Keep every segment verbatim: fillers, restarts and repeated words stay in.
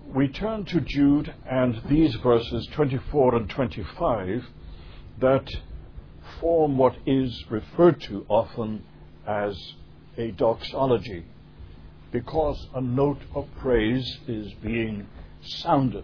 we turn to Jude and these verses twenty-four and twenty-five that form what is referred to often as a doxology, because a note of praise is being sounded.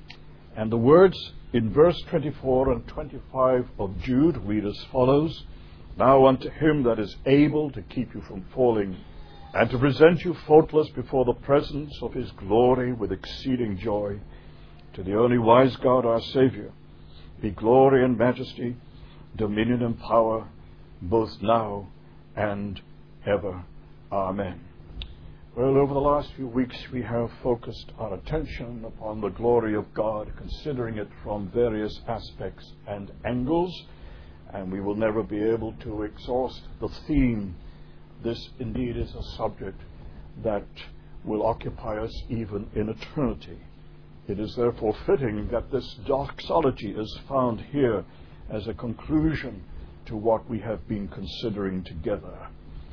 And the words in verse twenty-four and twenty-five of Jude read as follows: "Now unto him that is able to keep you from falling, and to present you faultless before the presence of his glory with exceeding joy, to the only wise God our Saviour, be glory and majesty, dominion and power, both now and ever. Amen." Well, over the last few weeks we have focused our attention upon the glory of God, considering it from various aspects and angles, and we will never be able to exhaust the theme. This indeed is a subject that will occupy us even in eternity. It is therefore fitting that this doxology is found here as a conclusion to what we have been considering together.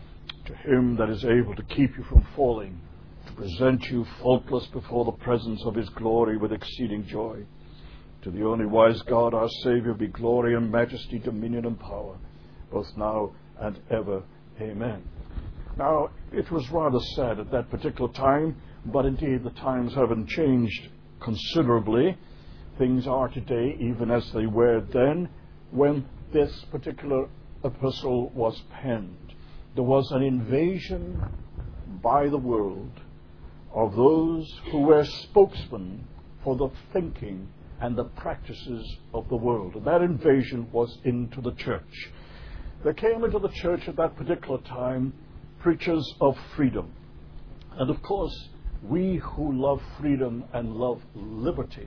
To him that is able to keep you from falling, to present you faultless before the presence of his glory with exceeding joy, to the only wise God our Saviour, be glory and majesty, dominion and power, both now and ever. Amen. Now, it was rather sad at that particular time, but indeed the times haven't changed considerably. Things are today even as they were then when this particular epistle was penned. There was an invasion by the world of those who were spokesmen for the thinking and the practices of the world. And that invasion was into the church. There came into the church at that particular time preachers of freedom. And of course, we who love freedom and love liberty,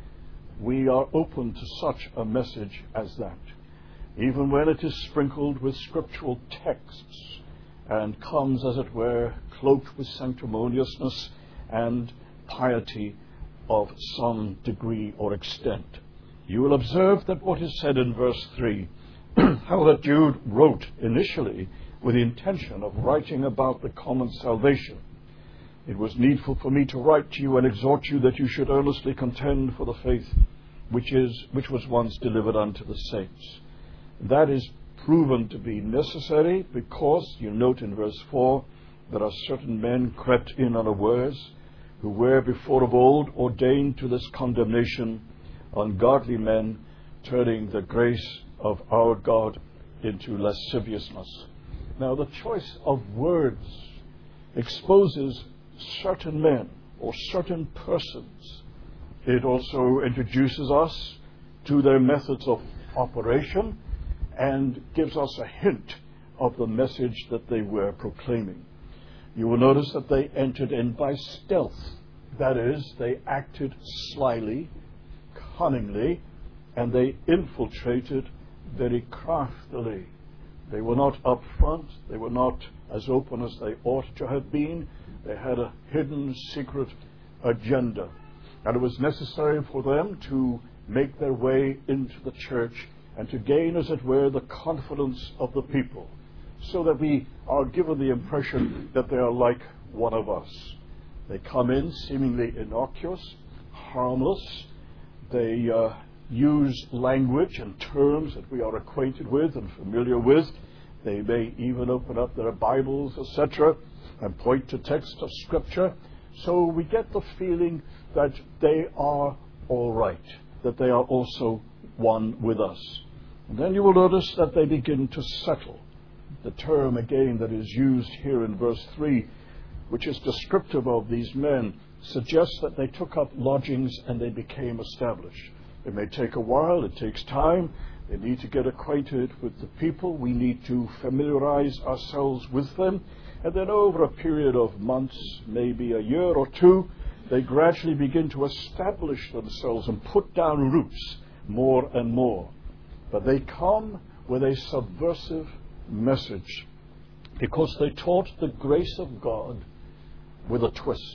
we are open to such a message as that, even when it is sprinkled with scriptural texts and comes, as it were, cloaked with sanctimoniousness and piety of some degree or extent. You will observe that what is said in verse three, how that Jude wrote initially with the intention of writing about the common salvation. "It was needful for me to write to you and exhort you that you should earnestly contend for the faith which is which was once delivered unto the saints." That is proven to be necessary because, you note in verse four, there are certain men crept in unawares, who were before of old ordained to this condemnation, ungodly men, turning the grace of our God into lasciviousness. Now, the choice of words exposes certain men or certain persons. It also introduces us to their methods of operation and gives us a hint of the message that they were proclaiming. You will notice that they entered in by stealth. That is, they acted slyly, cunningly, and they infiltrated very craftily. They were not upfront. They were not as open as they ought to have been. They had a hidden, secret agenda. And it was necessary for them to make their way into the church and to gain, as it were, the confidence of the people, so that we are given the impression that they are like one of us. They come in seemingly innocuous, harmless. They uh, use language and terms that we are acquainted with and familiar with. They may even open up their Bibles, et cetera, and point to texts of Scripture. So we get the feeling that they are all right, that they are also one with us. And then you will notice that they begin to settle. The term, again, that is used here in verse three, which is descriptive of these men, suggests that they took up lodgings and they became established. It may take a while. It takes time. They need to get acquainted with the people. We need to familiarize ourselves with them. And then over a period of months, maybe a year or two, they gradually begin to establish themselves and put down roots more and more. But they come with a subversive message because they taught the grace of God with a twist.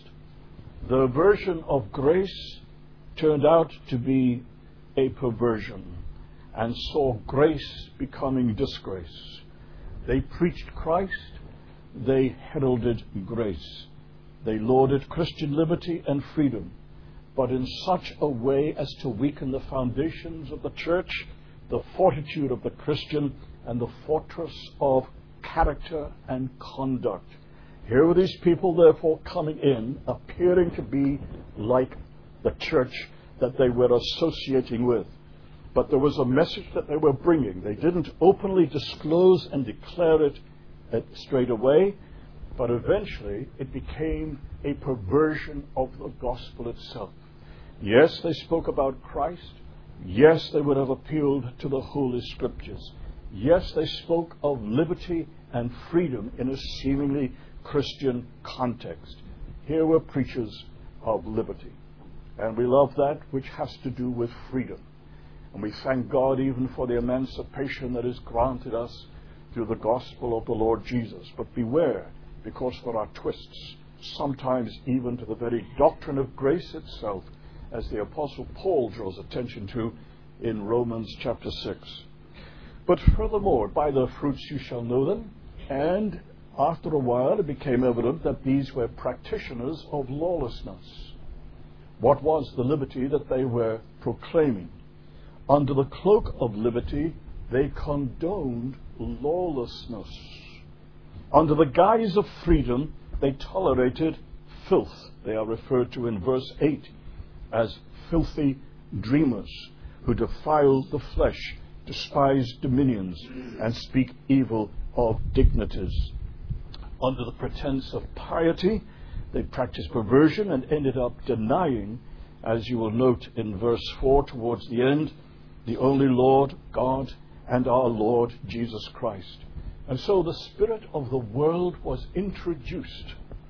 The version of grace turned out to be a perversion and saw grace becoming disgrace. They preached Christ. They heralded grace. They lauded Christian liberty and freedom. but in such a way as to weaken the foundations of the church, the fortitude of the Christian, and the fortress of character and conduct. Here were these people, therefore, coming in, appearing to be like the church that they were associating with. But there was a message that they were bringing. They didn't openly disclose and declare it straight away, but eventually it became a perversion of the gospel itself. Yes, they spoke about Christ. Yes, they would have appealed to the Holy Scriptures. Yes, they spoke of liberty and freedom in a seemingly Christian context. Here were preachers of liberty. And we love that which has to do with freedom. And we thank God even for the emancipation that is granted us through the gospel of the Lord Jesus. But beware, because there are twists, sometimes even to the very doctrine of grace itself, as the Apostle Paul draws attention to in Romans chapter six. But furthermore, by their fruits you shall know them. And after a while it became evident that these were practitioners of lawlessness. What was the liberty that they were proclaiming? Under the cloak of liberty, they condoned lawlessness. Under the guise of freedom, they tolerated filth. They are referred to in verse eight as filthy dreamers who defile the flesh, despise dominions, and speak evil of dignities. Under the pretense of piety, they practiced perversion and ended up denying, as you will note in verse four towards the end, the only Lord God and our Lord Jesus Christ. And so the spirit of the world was introduced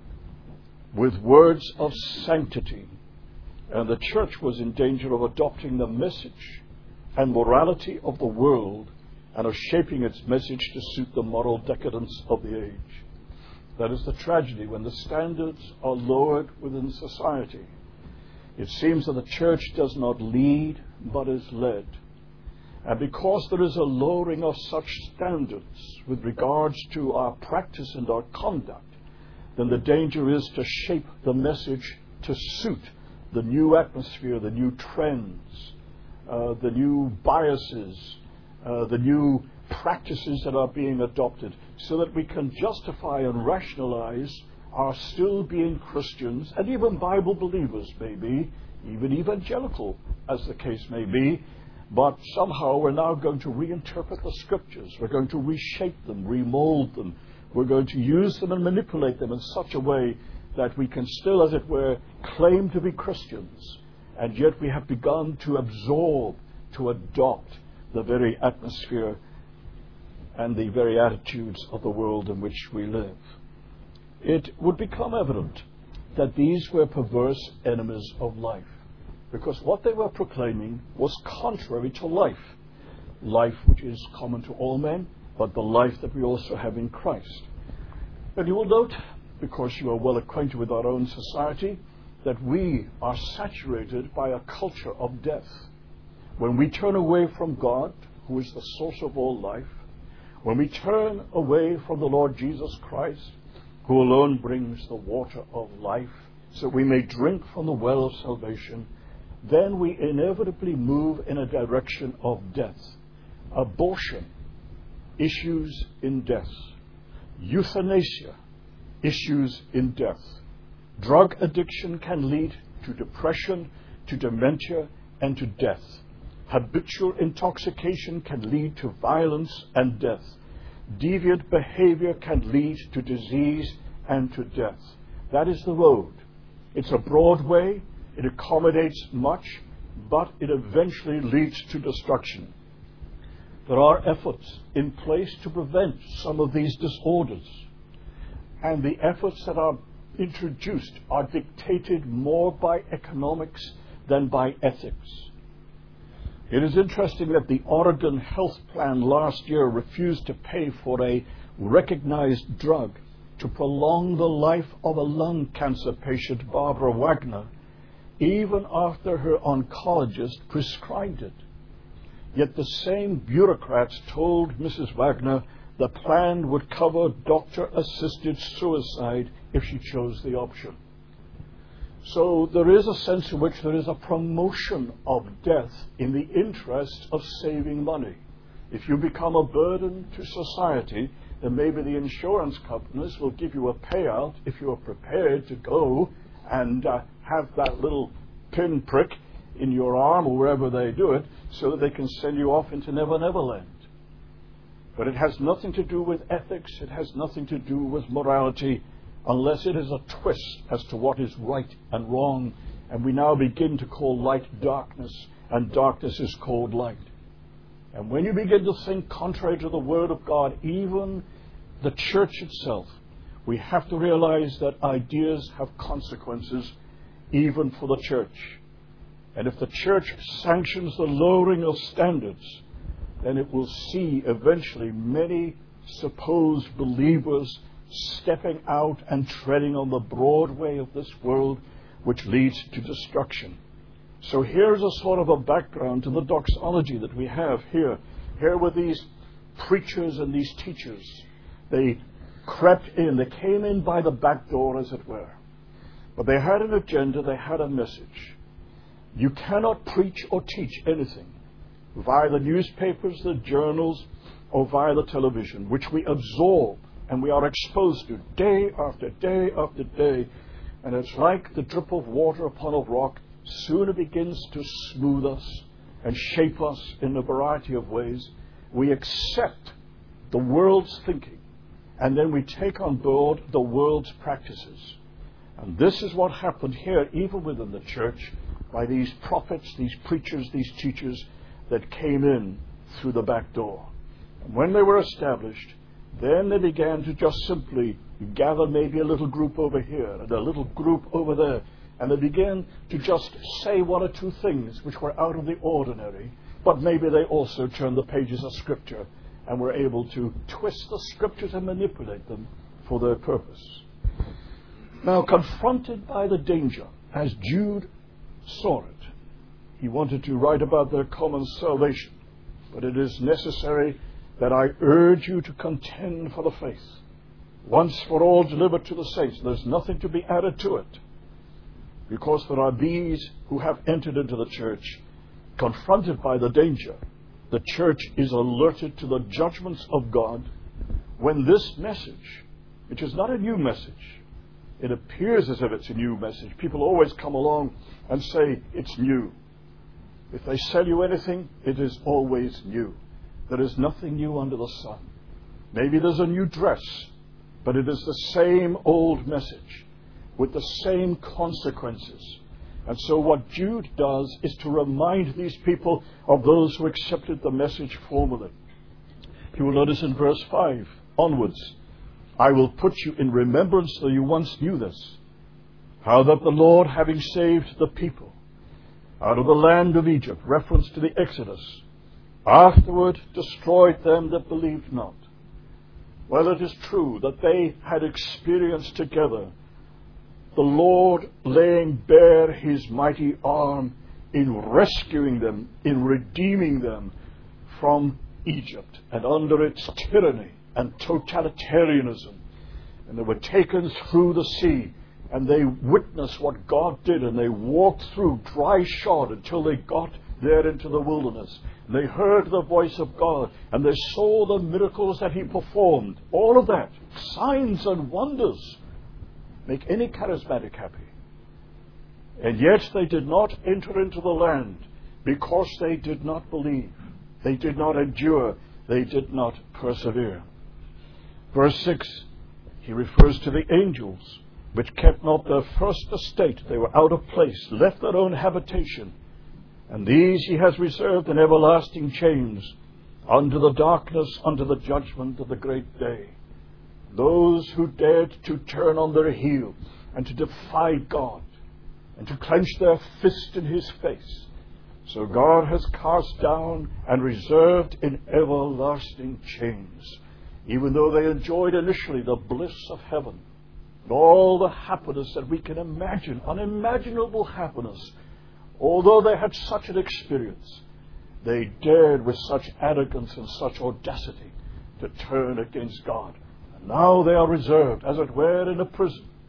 with words of sanctity, and the church was in danger of adopting the message and morality of the world and of shaping its message to suit the moral decadence of the age. That is the tragedy when the standards are lowered within society. It seems that the church does not lead, but is led. And because there is a lowering of such standards with regards to our practice and our conduct, then the danger is to shape the message to suit the new atmosphere, the new trends, uh, the new biases, uh, the new practices that are being adopted, so that we can justify and rationalize our still being Christians, and even Bible believers maybe, even evangelical as the case may be, but somehow we're now going to reinterpret the Scriptures. We're going to reshape them, remold them. We're going to use them and manipulate them in such a way that we can still, as it were, claim to be Christians, and yet we have begun to absorb, to adopt the very atmosphere and the very attitudes of the world in which we live. It would become evident that these were perverse enemies of life, because what they were proclaiming was contrary to life, life which is common to all men, but the life that we also have in Christ. And you will note, because you are well acquainted with our own society, that we are saturated by a culture of death. When we turn away from God, who is the source of all life, when we turn away from the Lord Jesus Christ, who alone brings the water of life, so we may drink from the well of salvation, then we inevitably move in a direction of death. Abortion issues in death. Euthanasia issues in death. Drug addiction can lead to depression, to dementia, and to death. Habitual intoxication can lead to violence and death. Deviant behavior can lead to disease and to death. That is the road. It's a broad way. It accommodates much, but it eventually leads to destruction. There are efforts in place to prevent some of these disorders, and the efforts that are introduced are dictated more by economics than by ethics. It is interesting that the Oregon Health Plan last year refused to pay for a recognized drug to prolong the life of a lung cancer patient, Barbara Wagner, even after her oncologist prescribed it. Yet the same bureaucrats told Missus Wagner the plan would cover doctor-assisted suicide if she chose the option. So there is a sense in which there is a promotion of death in the interest of saving money. If you become a burden to society, then maybe the insurance companies will give you a payout if you are prepared to go and uh, have that little pin prick in your arm or wherever they do it, so that they can send you off into Never Never Land. But it has nothing to do with ethics, it has nothing to do with morality, unless it is a twist as to what is right and wrong, and we now begin to call light darkness, and darkness is called light. And when you begin to think contrary to the Word of God, even the church itself, we have to realize that ideas have consequences even for the church. And if the church sanctions the lowering of standards, then it will see eventually many supposed believers stepping out and treading on the broad way of this world, which leads to destruction. So here's a sort of a background to the doxology that we have here. Here were these preachers and these teachers. They crept in. They came in by the back door, as it were. But they had an agenda. They had a message. You cannot preach or teach anything via the newspapers, the journals, or via the television, which we absorb and we are exposed to day after day after day. And it's like the drip of water upon a rock. Soon it begins to smooth us and shape us in a variety of ways. We accept the world's thinking, and then we take on board the world's practices. And this is what happened here, even within the church, by these prophets, these preachers, these teachers that came in through the back door. And when they were established, then they began to just simply gather maybe a little group over here and a little group over there. And they began to just say one or two things which were out of the ordinary, but maybe they also turned the pages of Scripture and were able to twist the Scriptures and manipulate them for their purpose. Now, confronted by the danger, as Jude saw it, he wanted to write about their common salvation. But it is necessary that I urge you to contend for the faith, once for all delivered to the saints. There's nothing to be added to it. Because there are these who have entered into the church, confronted by the danger. The church is alerted to the judgments of God when this message, which is not a new message, it appears as if it's a new message. People always come along and say it's new. If they sell you anything, it is always new. There is nothing new under the sun. Maybe there's a new dress, but it is the same old message with the same consequences. And so what Jude does is to remind these people of those who accepted the message formally. You will notice in verse five onwards, I will put you in remembrance that you once knew this, how that the Lord, having saved the people out of the land of Egypt, reference to the Exodus, afterward destroyed them that believed not. Well, it is true that they had experienced together the Lord laying bare His mighty arm in rescuing them, in redeeming them from Egypt and under its tyranny and totalitarianism. And they were taken through the sea, and they witnessed what God did, and they walked through dry shod until they got there into the wilderness. And they heard the voice of God, and they saw the miracles that He performed. All of that, signs and wonders, make any charismatic happy. And yet they did not enter into the land because they did not believe. They did not endure. They did not persevere. Verse six, he refers to the angels, which kept not their first estate. They were out of place, left their own habitation. And these He has reserved in everlasting chains unto the darkness, unto the judgment of the great day. Those who dared to turn on their heel and to defy God and to clench their fist in His face. So God has cast down and reserved in everlasting chains, even though they enjoyed initially the bliss of heaven and all the happiness that we can imagine, unimaginable happiness. Although they had such an experience, they dared with such arrogance and such audacity to turn against God. And now they are reserved, as it were, in a prison.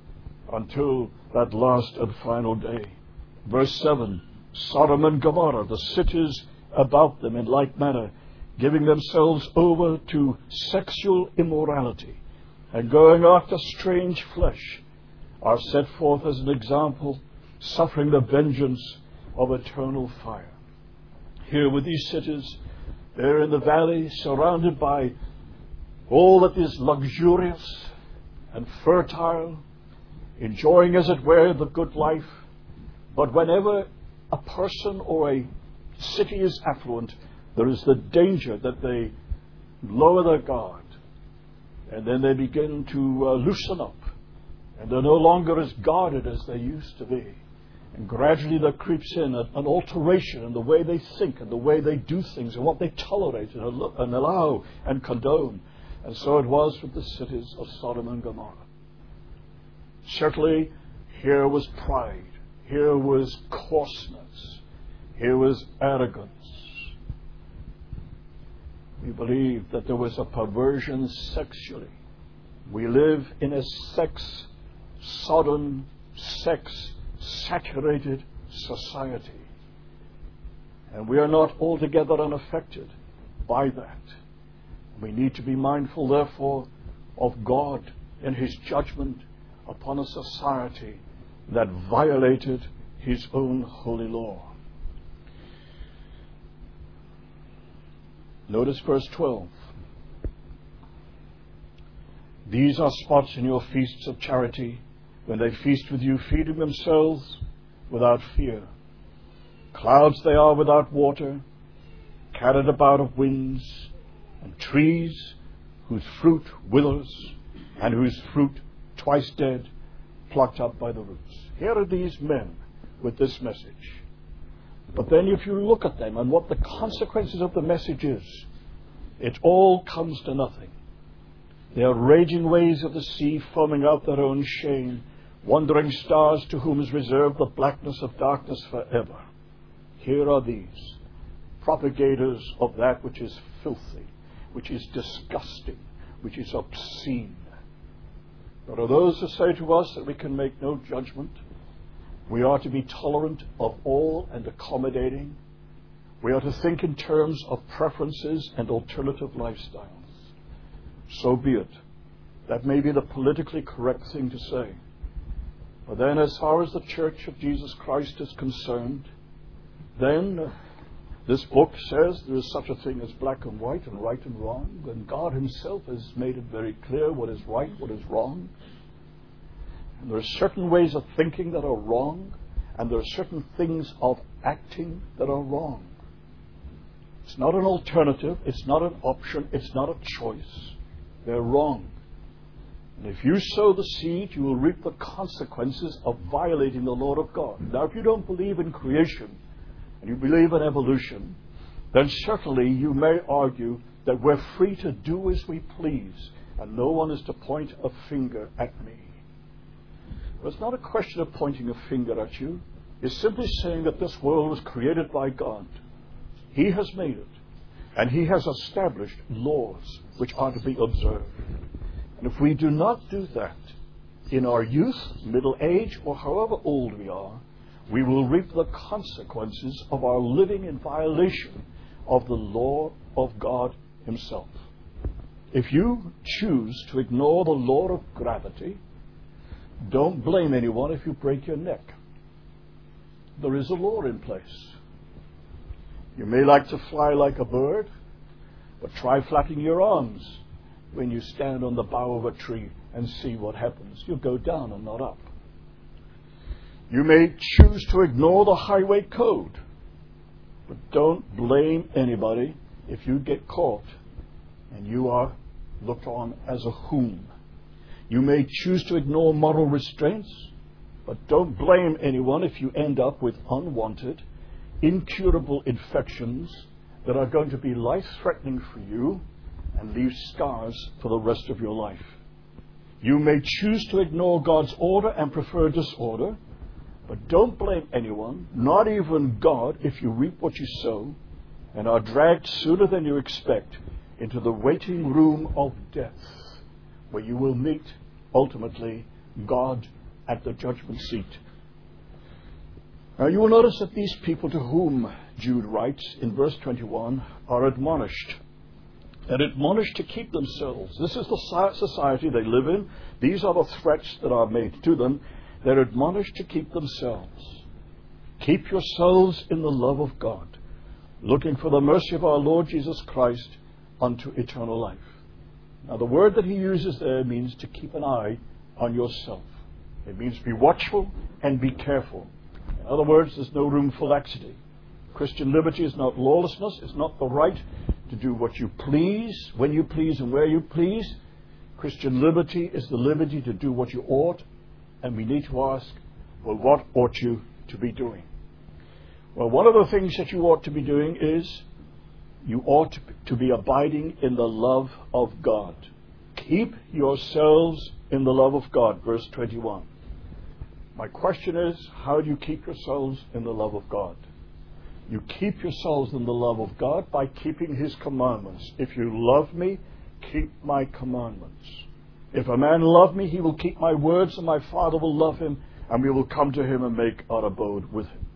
until that last and final day. Verse seven, Sodom and Gomorrah, the cities about them in like manner, giving themselves over to sexual immorality and going after strange flesh, are set forth as an example, suffering the vengeance of eternal fire. Here with these cities, they're in the valley, surrounded by all that is luxurious and fertile, enjoying, as it were, the good life. But whenever a person or a city is affluent, there is the danger that they lower their guard, and then they begin to uh, loosen up, and they're no longer as guarded as they used to be. And gradually there creeps in a, an alteration in the way they think and the way they do things and what they tolerate and, al- and allow and condone. And so it was with the cities of Sodom and Gomorrah. Certainly, here was pride. Here was coarseness. Here was arrogance. We believe that there was a perversion sexually. We live in a sex-sodden, sex-saturated society. And we are not altogether unaffected by that. We need to be mindful, therefore, of God in His judgment upon a society that violated His own holy law. Notice verse twelve. These are spots in your feasts of charity, when they feast with you, feeding themselves without fear. Clouds they are without water, carried about of winds, and trees whose fruit withers, and whose fruit, twice dead, plucked up by the roots. Here are these men with this message. But then if you look at them and what the consequences of the message is, it all comes to nothing. They are raging waves of the sea, foaming out their own shame, wandering stars to whom is reserved the blackness of darkness forever. Here are these, propagators of that which is filthy, which is disgusting, which is obscene. There are those who say to us that we can make no judgment. We are to be tolerant of all and accommodating. We are to think in terms of preferences and alternative lifestyles. So be it. That may be the politically correct thing to say. But then, as far as the Church of Jesus Christ is concerned, then uh, this book says there is such a thing as black and white and right and wrong, and God Himself has made it very clear what is right, what is wrong. And there are certain ways of thinking that are wrong, and there are certain things of acting that are wrong. It's not an alternative, it's not an option, it's not a choice. They're wrong. And if you sow the seed, you will reap the consequences of violating the law of God. Now, if you don't believe in creation, and you believe in evolution, then certainly you may argue that we're free to do as we please, and no one is to point a finger at me. But it's not a question of pointing a finger at you. It's simply saying that this world was created by God. He has made it, and He has established laws which are to be observed. And if we do not do that in our youth, middle age, or however old we are, we will reap the consequences of our living in violation of the law of God Himself. If you choose to ignore the law of gravity, don't blame anyone if you break your neck. There is a law in place. You may like to fly like a bird, but try flapping your arms when you stand on the bough of a tree and see what happens. You'll go down and not up. You may choose to ignore the highway code, but don't blame anybody if you get caught and you are looked on as a whom. You may choose to ignore moral restraints, but don't blame anyone if you end up with unwanted, incurable infections that are going to be life-threatening for you and leave scars for the rest of your life. You may choose to ignore God's order and prefer disorder, but don't blame anyone, not even God, if you reap what you sow and are dragged sooner than you expect into the waiting room of death, where you will meet, ultimately, God at the judgment seat. Now you will notice that these people to whom Jude writes in verse twenty-one are admonished. They're admonished to keep themselves. This is the society they live in. These are the threats that are made to them. They're admonished to keep themselves. Keep yourselves in the love of God, looking for the mercy of our Lord Jesus Christ unto eternal life. Now the word that he uses there means to keep an eye on yourself. It means be watchful and be careful. In other words, there's no room for laxity. Christian liberty is not lawlessness. It's not the right to do what you please, when you please, and where you please. Christian liberty is the liberty to do what you ought. And we need to ask, well, what ought you to be doing? Well, one of the things that you ought to be doing is you ought to be abiding in the love of God. Keep yourselves in the love of God, verse twenty-one. My question is, how do you keep yourselves in the love of God? You keep yourselves in the love of God by keeping His commandments. If you love me, keep my commandments. If a man love me, he will keep my words, and my Father will love him, and we will come to him and make our abode with him.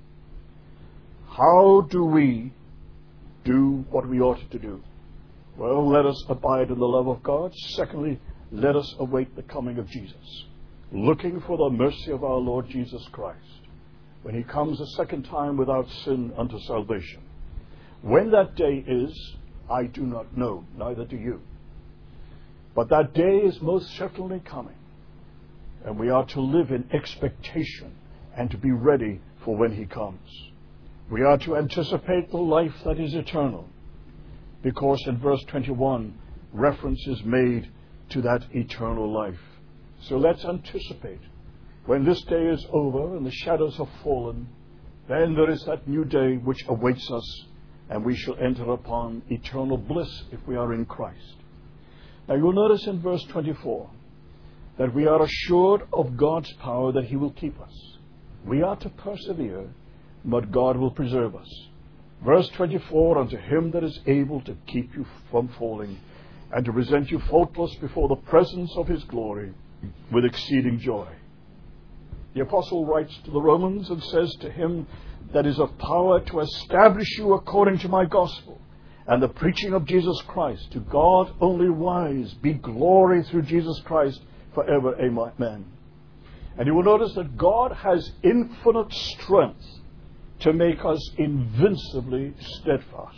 How do we do what we ought to do? Well, let us abide in the love of God. Secondly, let us await the coming of Jesus, looking for the mercy of our Lord Jesus Christ, when He comes a second time without sin unto salvation. When that day is, I do not know, neither do you. But that day is most certainly coming, and we are to live in expectation and to be ready for when He comes. We are to anticipate the life that is eternal, because in verse twenty-one, reference is made to that eternal life. So let's anticipate. When this day is over and the shadows have fallen, then there is that new day which awaits us, and we shall enter upon eternal bliss if we are in Christ. Now you'll notice in verse twenty-four that we are assured of God's power that He will keep us. We are to persevere, but God will preserve us. Verse twenty-four, unto Him that is able to keep you from falling, and to present you faultless before the presence of His glory with exceeding joy. The apostle writes to the Romans and says, to Him that is of power to establish you according to my gospel and the preaching of Jesus Christ, to God only wise be glory through Jesus Christ forever. Amen. And you will notice that God has infinite strength to make us invincibly steadfast.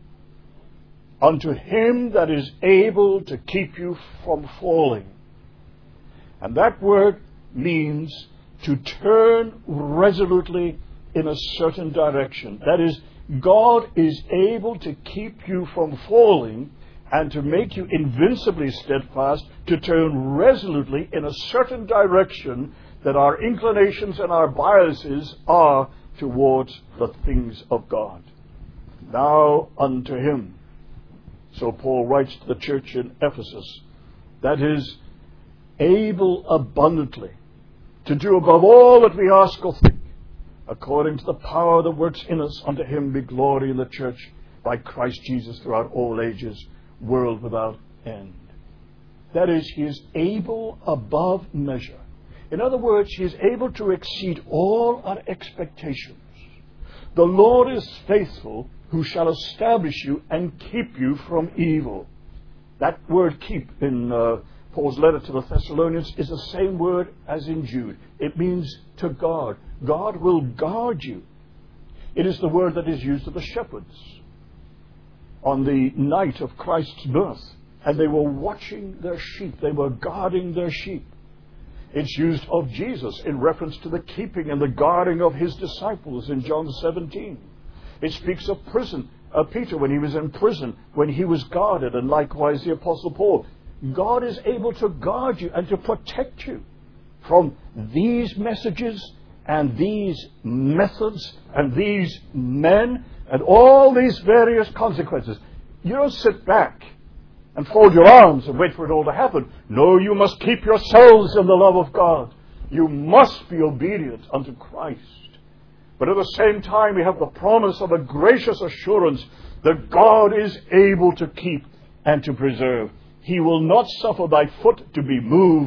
Unto Him that is able to keep you from falling. And that word means to turn resolutely in a certain direction. That is, God is able to keep you from falling and to make you invincibly steadfast, to turn resolutely in a certain direction that our inclinations and our biases are towards the things of God. Now unto Him. So Paul writes to the church in Ephesus, that is able abundantly to do above all that we ask or think, according to the power that works in us. Unto Him be glory in the church by Christ Jesus throughout all ages, world without end. That is, He is able above measure. In other words, He is able to exceed all our expectations. The Lord is faithful, who shall establish you and keep you from evil. That word keep in uh, Paul's letter to the Thessalonians is the same word as in Jude. It means to guard. God will guard you. It is the word that is used of the shepherds on the night of Christ's birth. And they were watching their sheep. They were guarding their sheep. It's used of Jesus in reference to the keeping and the guarding of His disciples in John seventeen. It speaks of prison, uh, Peter when he was in prison, when he was guarded, and likewise the Apostle Paul. God is able to guard you and to protect you from these messages and these methods and these men and all these various consequences. You don't sit back and fold your arms and wait for it all to happen. No, you must keep yourselves in the love of God. You must be obedient unto Christ. But at the same time, we have the promise of a gracious assurance that God is able to keep and to preserve. He will not suffer thy foot to be moved.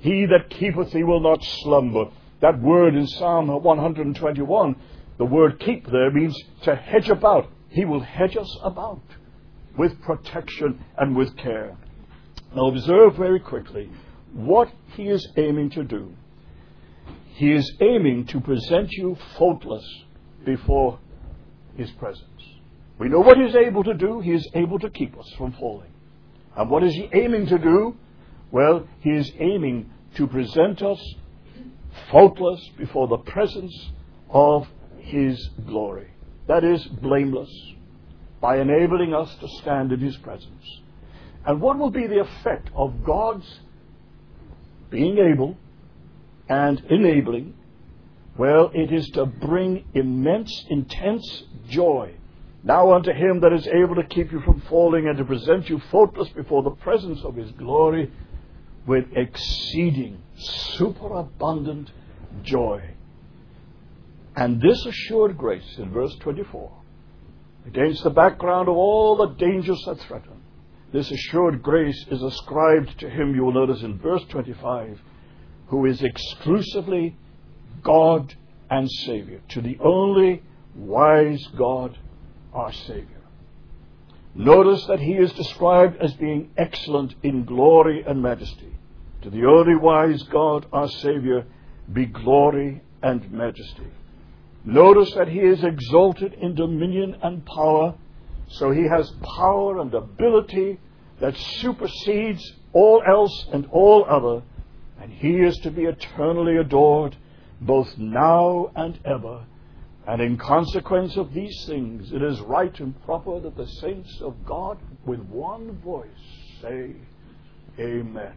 He that keepeth thee will not slumber. That word in Psalm one twenty-one, the word keep there means to hedge about. He will hedge us about with protection and with care. Now observe very quickly what he is aiming to do. He is aiming to present you faultless before his presence. We know what he is able to do. He is able to keep us from falling. And what is he aiming to do? Well, he is aiming to present us faultless before the presence of his glory. That is, blameless, by enabling us to stand in his presence. And what will be the effect of God's being able and enabling? Well, it is to bring immense, intense joy. Now unto him that is able to keep you from falling and to present you faultless before the presence of his glory with exceeding, superabundant joy. And this assured grace in verse twenty-four, against the background of all the dangers that threaten, this assured grace is ascribed to him, you will notice in verse twenty-five, who is exclusively God and Savior, to the only wise God, our Savior. Notice that he is described as being excellent in glory and majesty. To the only wise God, our Savior, be glory and majesty. Notice that he is exalted in dominion and power, so he has power and ability that supersedes all else and all other, and he is to be eternally adored both now and ever. And in consequence of these things, it is right and proper that the saints of God with one voice say, Amen.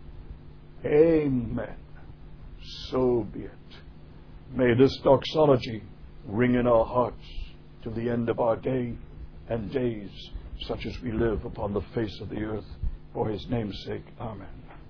Amen. So be it. May this doxology ring in our hearts to the end of our day and days, such as we live upon the face of the earth. For his name's sake, amen.